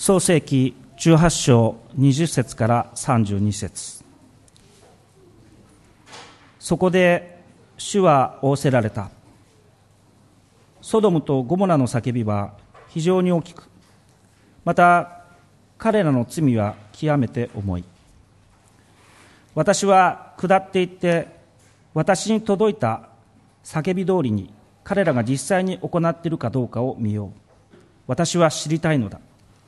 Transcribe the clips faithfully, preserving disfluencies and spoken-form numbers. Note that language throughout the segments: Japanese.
創世記じゅうはち章にじゅっ節からさんじゅうに節。そこで主は仰せられた。ソドムとゴモラの叫びは非常に大きく、また彼らの罪は極めて重い。私は下っていって私に届いた叫び通りに彼らが実際に行っているかどうかを見よう。私は知りたいのだ。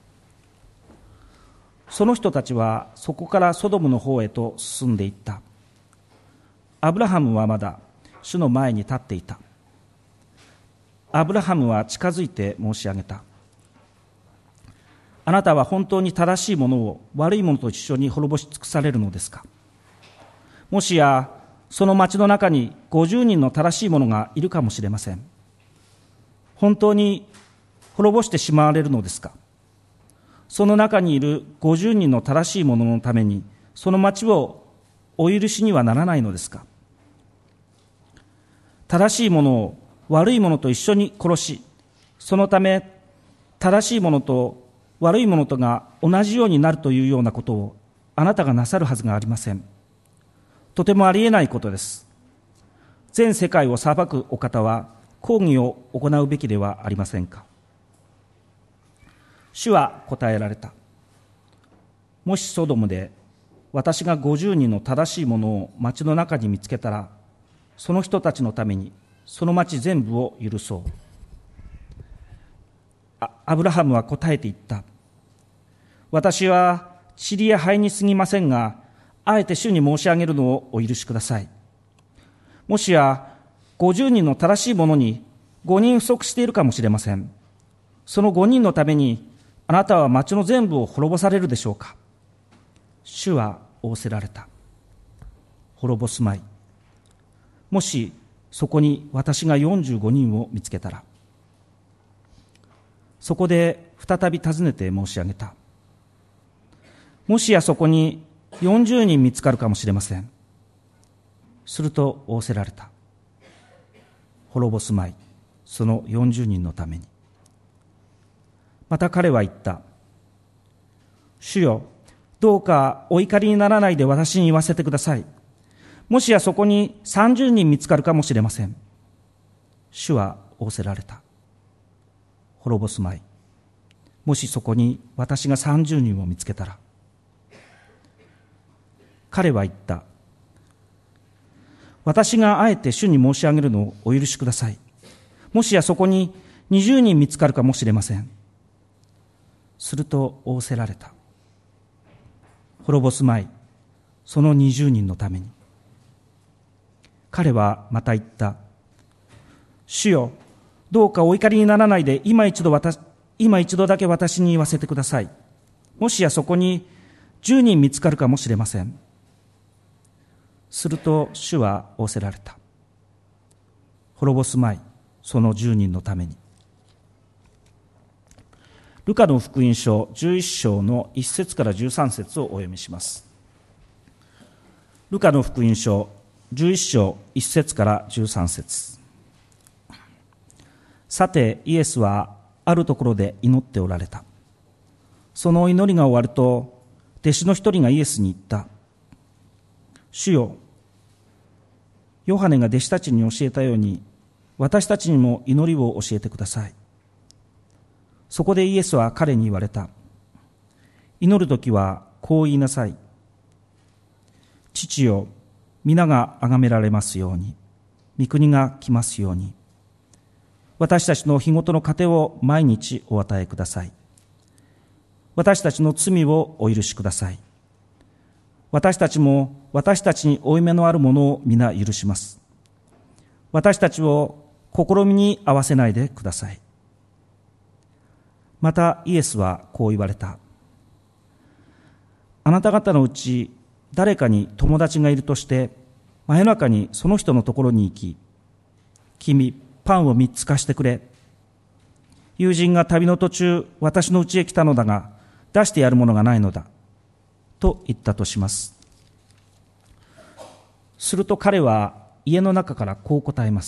その人たちはそこからソドムの方へと進んでいった。アブラハムはまだ主の前に立っていた。アブラハムは近づいて申し上げた。あなたは本当に正しいものを悪いものと一緒に滅ぼし尽くされるのですか。もしやその町の中にごじゅうにんの正しい者がいるかもしれません。本当に滅ぼしてしまわれるのですか。その中にいるごじゅうにんの正しい者のためにその町をお許しにはならないのですか。正しい者を悪い者と一緒に殺し、そのため正しい者と悪い者とが同じようになるというようなことをあなたがなさるはずがありません。とてもありえないことです。全世界を裁くお方は公義を行うべきではありませんか。主は答えられた。もしソドムで私がごじゅうにんの正しい者を町の中に見つけたら、その人たちのためにその町全部を許そう。あアブラハムは答えて言った。私は塵や灰に過ぎませんが、あえて主に申し上げるのをお許しください。もしやごじゅうにんの正しい者にごにん不足しているかもしれません。そのごにんのためにあなたは町の全部を滅ぼされるでしょうか。主は仰せられた。滅ぼすまい。もしそこに私がよんじゅうごにんを見つけたら。そこで再び尋ねて申し上げた。もしやそこによんじゅうにん見つかるかもしれません。すると仰せられた。滅ぼすまい。そのよんじゅうにんのために。また彼は言った。主よ、どうかお怒りにならないで私に言わせてください。もしやそこにさんじゅうにん見つかるかもしれません。主は仰せられた。滅ぼすまい。もしそこに私がさんじゅうにんを見つけたら。彼は言った。私があえて主に申し上げるのをお許しください。もしやそこににじゅうにん見つかるかもしれません。すると仰せられた。滅ぼすまい。そのにじゅうにんのために。彼はまた言った。主よ、どうかお怒りにならないで今一度私、今一度だけ私に言わせてください。もしやそこにじゅうにん見つかるかもしれません。すると主は仰せられた。滅ぼすまい。そのじゅうにんのために。ルカの福音書じゅういっ章のいち節からじゅうさん節をお読みします。ルカの福音書じゅういっ章いち節からじゅうさん節。さてイエスはあるところで祈っておられた。その祈りが終わると弟子の一人がイエスに言った。主よ、ヨハネが弟子たちに教えたように私たちにも祈りを教えてください。そこでイエスは彼に言われた。祈るときはこう言いなさい。父よ、皆が崇められますように、御国が来ますように。私たちの日ごとの糧を毎日お与えください。私たちの罪をお許しください。私たちも私たちに負い目のあるものを皆許します。私たちを試みに合わせないでください。またイエスはこう言われた。あなた方のうち誰かに友達がいるとして真夜中にその人のところに行き、君パンを三つ貸してくれ。友人が旅の途中私の家へ来たのだが出してやるものがないのだと言ったとします。すると彼は家の中からこう答えます。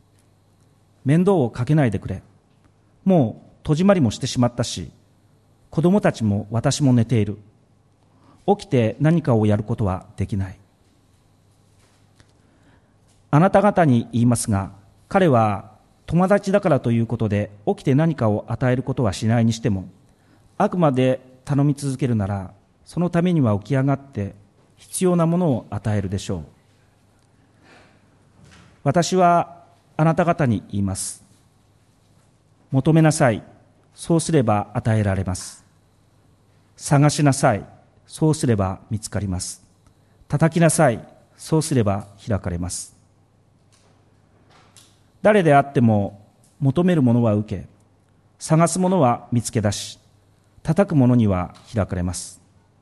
面倒をかけないでくれ。もう戸締まりもしてしまったし、 子供たちも私も寝ている。起きて何かをやることはできない。あなた方に言いますが、彼は友達だからということで起きて何かを与えることはしないにしても、あくまで頼み続けるなら、そのためには起き上がって必要なものを与えるでしょう。私はあなた方に言います。求めなさい。そうすれば与えられます。探しなさい。そうすれば見つかります。叩きなさい。そうすれば開かれます。誰であっても求めるものは受け、探すものは見つけ出し、叩くものには開かれます。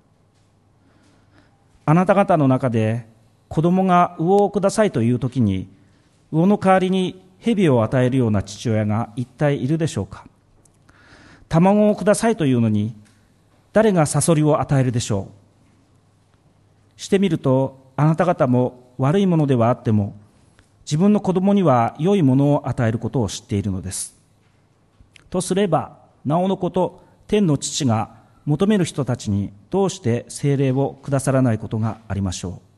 あなた方の中で子供が魚をくださいというときに、魚の代わりに蛇を与えるような父親が一体いるでしょうか。卵をくださいというのに、誰がサソリを与えるでしょう。してみると、あなた方も悪いものではあっても、自分の子供には良いものを与えることを知っているのです。とすれば、なおのこと天の父が求める人たちにどうして聖霊をくださらないことがありましょう。